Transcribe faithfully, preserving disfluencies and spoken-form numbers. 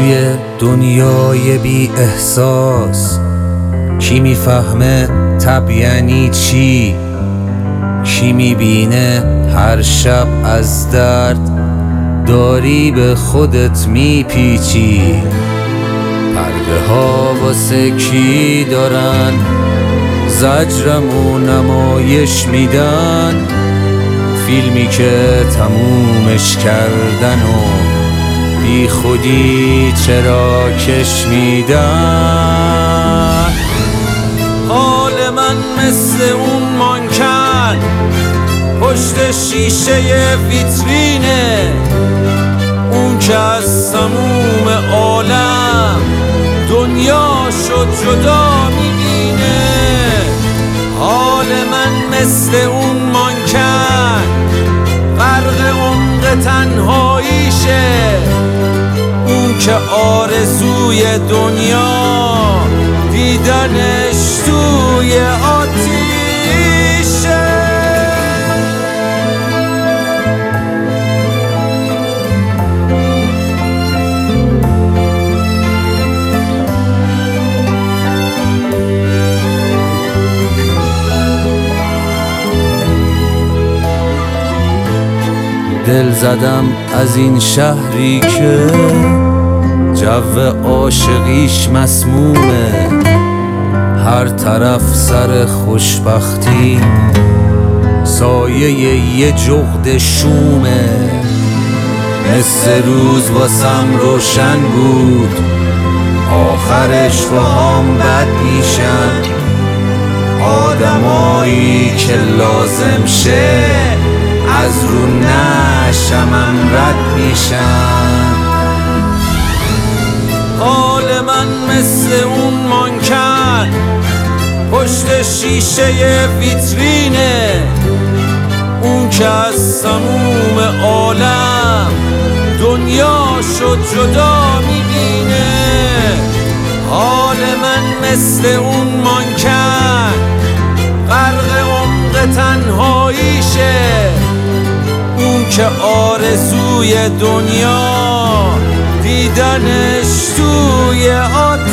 توی دنیای بی احساس کی میفهمه تب یعنی چی؟ کی میبینه هر شب از درد داری به خودت میپیچی؟ پرده ها واسه کی دارن زجرمو نمایش میدن؟ فیلمی که تمومش کردن و بی خودی چرا کش میدن؟ حال من مثل اون مانکن پشت شیشه ویترینه، اون که از تموم عالم دنیا شد جدا میبینه. حال من مثل اون مانکن غرق عمق تنهاییشه، اون که آرزوی دنیا دیدنش توی آتیشه. دل زدم از این شهری که جو عاشقیش مسمومه، هر طرف سر خوشبختی سایه یه جغد شومه. مثل روز واسم روشن بود آخرش باهام بد میشن، آدمایی که لازم شه از رو نشمم رد میشن. حال من مثل اون مانکن پشت شیشه ویترینه، اون که از تموم عالم دنیا شد جدا میبینه. حال من مثل اون مانکن غرق عمق تنهاییشه، اون که آرزوی دنیا دیدنش توی آتیشه.